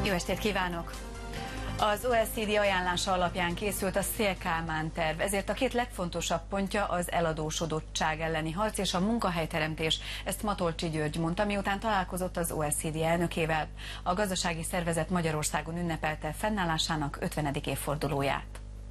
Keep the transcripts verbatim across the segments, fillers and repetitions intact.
Jó estét kívánok! Az o e cé dé ajánlása alapján készült a Széll-Kálmán terv, ezért a két legfontosabb pontja az eladósodottság elleni harc és a munkahelyteremtés. Ezt Matolcsy György mondta, miután találkozott az o e cé dé elnökével. A gazdasági szervezet Magyarországon ünnepelte fennállásának ötvenedik évfordulóját.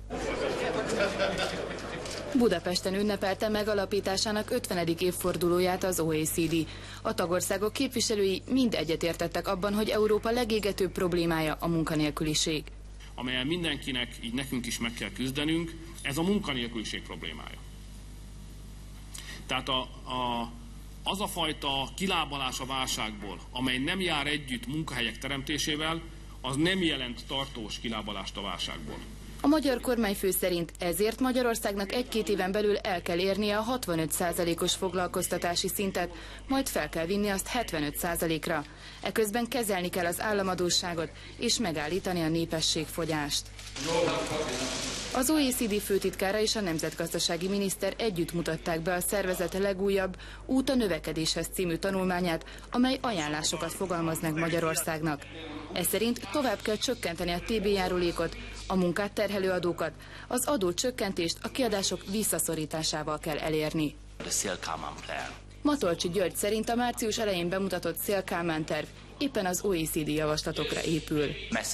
Budapesten ünnepelte megalapításának ötvenedik évfordulóját az o e cé dé. A tagországok képviselői mind egyetértettek abban, hogy Európa legégetőbb problémája a munkanélküliség. Amelyen mindenkinek, így nekünk is meg kell küzdenünk, ez a munkanélküliség problémája. Tehát a, a, az a fajta kilábalás a válságból, amely nem jár együtt munkahelyek teremtésével, az nem jelent tartós kilábalást a válságból. A magyar kormányfő szerint ezért Magyarországnak egy-két éven belül el kell érnie a hatvanöt százalékos foglalkoztatási szintet, majd fel kell vinni azt hetvenöt százalékra. Eközben kezelni kell az államadósságot és megállítani a népességfogyást. Az o e cé dé főtitkára és a nemzetgazdasági miniszter együtt mutatták be a szervezet legújabb Út a növekedéshez című tanulmányát, amely ajánlásokat fogalmaz meg Magyarországnak. Ez szerint tovább kell csökkenteni a té bé járulékot, a munkát terhelő adókat, az adócsökkentést a kiadások visszaszorításával kell elérni. Matolcsy György szerint a március elején bemutatott Széll-Kálmán terv éppen az o e cé dé javaslatokra épül.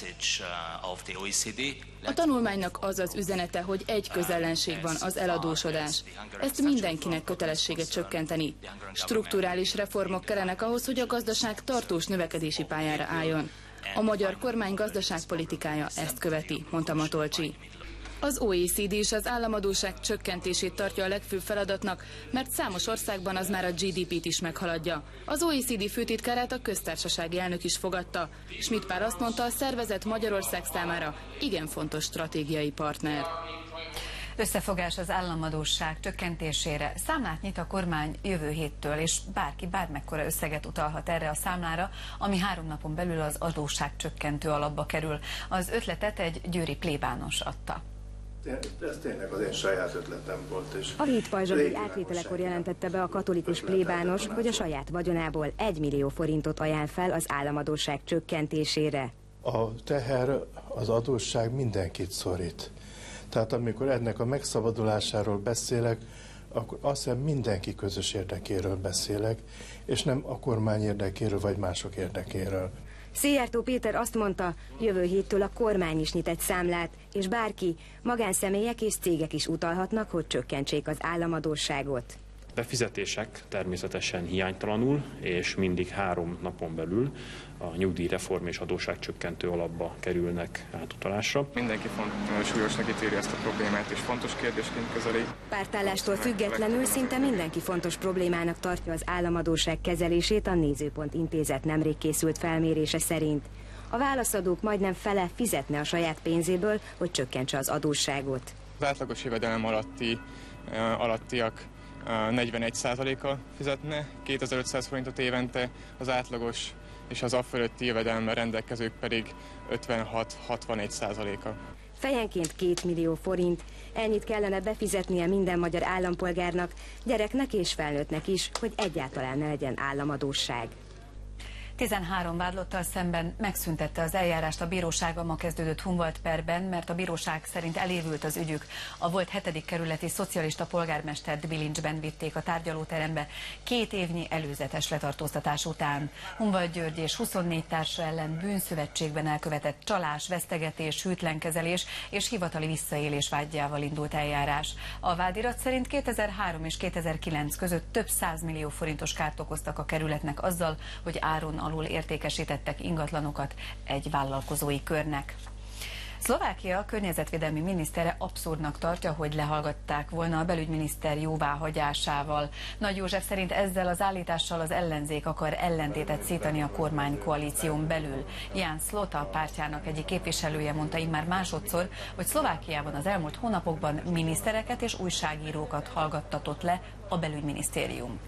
A tanulmánynak az az üzenete, hogy egy közellenség van, az eladósodás. Ezt mindenkinek kötelessége csökkenteni. Strukturális reformok kellenek ahhoz, hogy a gazdaság tartós növekedési pályára álljon. A magyar kormány gazdaságpolitikája ezt követi, mondta Matolcsy. Az o e cé dé és az államadósság csökkentését tartja a legfőbb feladatnak, mert számos országban az már a gé dé pét is meghaladja. Az o e cé dé főtitkárát a köztársasági elnök is fogadta. Schmidt Pál azt mondta, a szervezet Magyarország számára igen fontos stratégiai partner. Összefogás az államadósság csökkentésére. Számlát nyit a kormány jövő héttől, és bárki bármekkora összeget utalhat erre a számlára, ami három napon belül az adósság csökkentő alapba kerül. Az ötletet egy győri plébános adta. Ez tényleg az én saját ötletem volt. És a hét pajzsonyi átvételekor jelentette be a katolikus plébános, hogy a saját vagyonából egy millió forintot ajánl fel az államadósság csökkentésére. A teher, az adósság mindenkit szorít. Tehát amikor ennek a megszabadulásáról beszélek, akkor azt hiszem mindenki közös érdekéről beszélek, és nem a kormány érdekéről vagy mások érdekéről. Szijjártó Péter azt mondta, jövő héttől a kormány is nyit egy számlát, és bárki, magánszemélyek és cégek is utalhatnak, hogy csökkentsék az államadósságot. Befizetések természetesen hiánytalanul, és mindig három napon belül a nyugdíjreform és adósságcsökkentő alapba kerülnek átutalásra. Mindenki font, súlyosnak ítéli ezt a problémát, és fontos kérdésként kezeli. Pártállástól függetlenül szinte mindenki fontos problémának tartja az államadósság kezelését, a Nézőpont Intézet nemrég készült felmérése szerint. A válaszadók majdnem fele fizetne a saját pénzéből, hogy csökkentse az adósságot. Az átlagos jövedelem alatti, uh, alattiak negyvenegy százaléka fizetne, kétezer-ötszáz forintot évente, az átlagos és az afölötti jövedelemmel rendelkezők pedig ötvenhat-hatvanegy százaléka. Fejenként két millió forint, ennyit kellene befizetnie minden magyar állampolgárnak, gyereknek és felnőttnek is, hogy egyáltalán ne legyen államadósság. tizenhárom vádlottal szemben megszüntette az eljárást a bíróság a ma kezdődött Hunvald perben, mert a bíróság szerint elévült az ügyük. A volt hetedik kerületi szocialista polgármestert bilincsben vitték a tárgyalóterembe két évnyi előzetes letartóztatás után. Hunvald György és huszonnégy társa ellen bűnszövetségben elkövetett csalás, vesztegetés, hűtlenkezelés és hivatali visszaélés vádjával indult eljárás. A vádirat szerint kétezer-három és kétezer-kilenc között több százmillió forintos kárt okoztak a kerületnek azzal, hogy áron alul értékesítettek ingatlanokat egy vállalkozói körnek. Szlovákia környezetvédelmi minisztere abszurdnak tartja, hogy lehallgatták volna a belügyminiszter jóváhagyásával. Nagy József szerint ezzel az állítással az ellenzék akar ellentétet szítani a kormánykoalíción belül. Ján Slota pártjának egyik képviselője mondta immár másodszor, hogy Szlovákiában az elmúlt hónapokban minisztereket és újságírókat hallgattatott le a belügyminisztérium.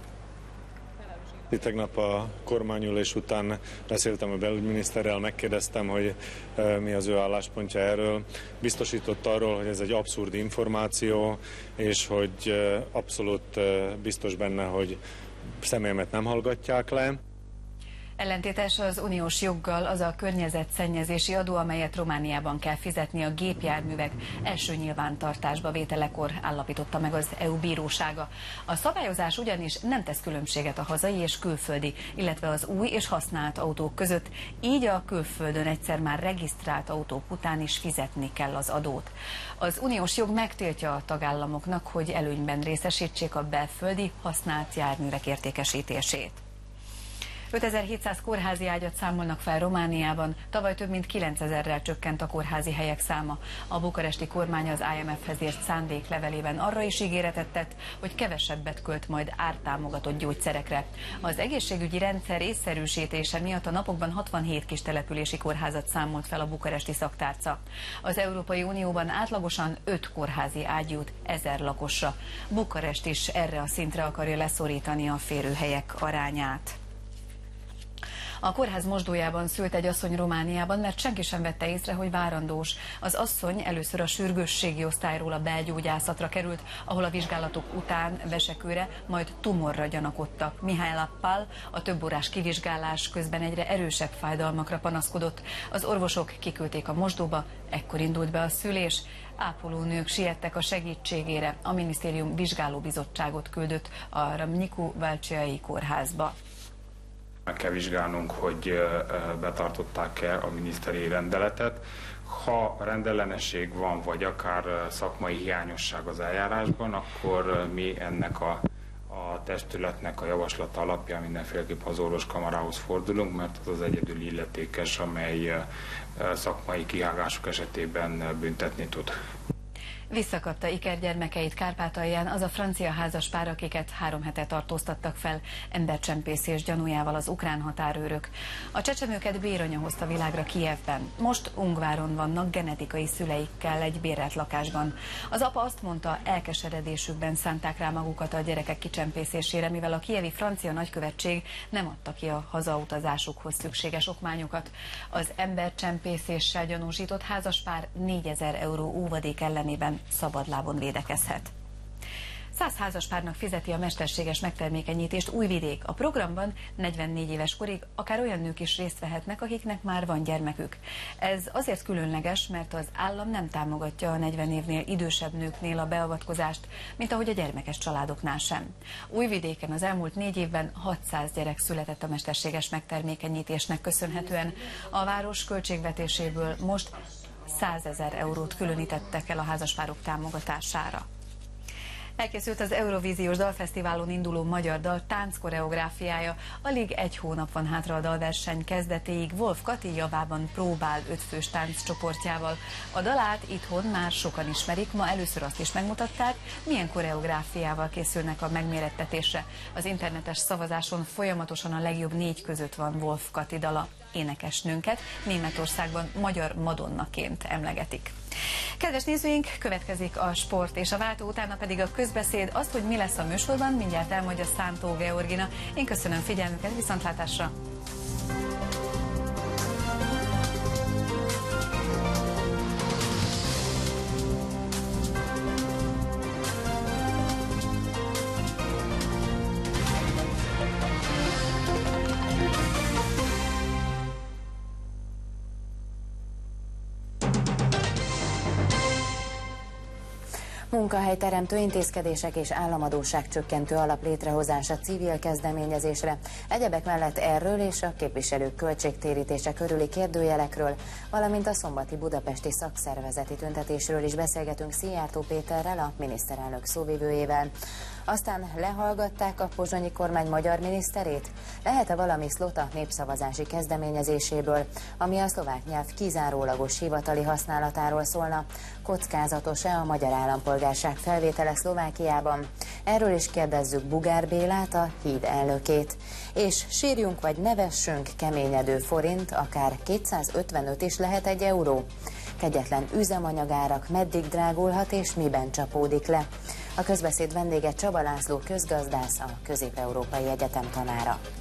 Tegnap a kormányülés után beszéltem a belügyminiszterrel, megkérdeztem, hogy mi az ő álláspontja erről. Biztosított arról, hogy ez egy abszurd információ, és hogy abszolút biztos benne, hogy személyemet nem hallgatják le. Ellentétes az uniós joggal az a környezetszennyezési adó, amelyet Romániában kell fizetni a gépjárművek első nyilvántartásba vételekor, állapította meg az é u bírósága. A szabályozás ugyanis nem tesz különbséget a hazai és külföldi, illetve az új és használt autók között, így a külföldön egyszer már regisztrált autók után is fizetni kell az adót. Az uniós jog megtiltja a tagállamoknak, hogy előnyben részesítsék a belföldi használt járművek értékesítését. ötezer-hétszáz kórházi ágyat számolnak fel Romániában, tavaly több mint kilencezerrel csökkent a kórházi helyek száma. A bukaresti kormány az i em ef-hez írt szándéklevelében arra is ígéretet tett, hogy kevesebbet költ majd ártámogatott gyógyszerekre. Az egészségügyi rendszer észszerűsítése miatt a napokban hatvanhét kis települési kórházat számolt fel a bukaresti szaktárca. Az Európai Unióban átlagosan öt kórházi ágy jut ezer lakosra. Bukarest is erre a szintre akarja leszorítani a férőhelyek arányát. A kórház mosdójában szült egy asszony Romániában, mert senki sem vette észre, hogy várandós. Az asszony először a sürgősségi osztályról a belgyógyászatra került, ahol a vizsgálatok után vesekőre, majd tumorra gyanakodtak. Mihály Lappal a több órás kivizsgálás közben egyre erősebb fájdalmakra panaszkodott. Az orvosok kiküldték a mosdóba, ekkor indult be a szülés. Ápolónők siettek a segítségére. A minisztérium vizsgálóbizottságot küldött a Ramniku-Valcsiai kórházba. Meg kell vizsgálnunk, hogy betartották-e a miniszteri rendeletet. Ha rendellenesség van, vagy akár szakmai hiányosság az eljárásban, akkor mi ennek a, a testületnek a javaslata alapján mindenféleképp az orvoskamarához fordulunk, mert az az egyedül illetékes, amely szakmai kihágások esetében büntetni tud. Visszakapta ikergyermekeit Kárpátalján az a francia házaspár, akiket három hete tartóztattak fel embercsempészés gyanújával az ukrán határőrök. A csecsemőket béranya hozta világra Kijevben. Most Ungváron vannak genetikai szüleikkel egy bérelt lakásban. Az apa azt mondta, elkeseredésükben szánták rá magukat a gyerekek kicsempészésére, mivel a kijevi francia nagykövetség nem adta ki a hazautazásukhoz szükséges okmányokat. Az embercsempészéssel gyanúsított házaspár négyezer euró óvadék ellenében szabadlábon védekezhet. Száz házaspárnak fizeti a mesterséges megtermékenyítést Újvidék. A programban negyvennégy éves korig akár olyan nők is részt vehetnek, akiknek már van gyermekük. Ez azért különleges, mert az állam nem támogatja a negyven évnél idősebb nőknél a beavatkozást, mint ahogy a gyermekes családoknál sem. Újvidéken az elmúlt négy évben hatszáz gyerek született a mesterséges megtermékenyítésnek köszönhetően. A város költségvetéséből most százezer eurót különítettek el a házaspárok támogatására. Elkészült az Eurovíziós Dalfesztiválon induló magyar dal tánckoreográfiája. Alig egy hónap van hátra a dalverseny kezdetéig. Wolf Kati javában próbál ötfős tánccsoportjával. A dalát itthon már sokan ismerik, ma először azt is megmutatták, milyen koreográfiával készülnek a megmérettetésre. Az internetes szavazáson folyamatosan a legjobb négy között van Wolf Kati dala. Énekesnőnket Németországban magyar madonnaként emlegetik. Kedves nézőink, következik a sport és a váltó, utána pedig a közbeszéd. Azt, hogy mi lesz a műsorban, mindjárt elmondja Szántó Georgina. Én köszönöm figyelmüket, viszontlátásra! Munkahelyteremtő intézkedések és államadósság csökkentő alap létrehozása civil kezdeményezésre. Egyebek mellett erről és a képviselők költségtérítése körüli kérdőjelekről, valamint a szombati budapesti szakszervezeti tüntetésről is beszélgetünk Szijjártó Péterrel, a miniszterelnök szóvivőjével. Aztán lehallgatták a pozsonyi kormány magyar miniszterét? Lehet-e valami szlota népszavazási kezdeményezéséből, ami a szlovák nyelv kizárólagos hivatali használatáról szólna? Kockázatos-e a magyar állampolgárság felvétele Szlovákiában? Erről is kérdezzük Bugár Bélát, a Híd elnökét. És sírjunk vagy nevessünk, keményedő forint, akár kétszázötvenöt is lehet egy euró. Kegyetlen üzemanyagárak meddig drágulhat és miben csapódik le? A közbeszéd vendége Csaba László közgazdász, a Közép-Európai Egyetem tanára.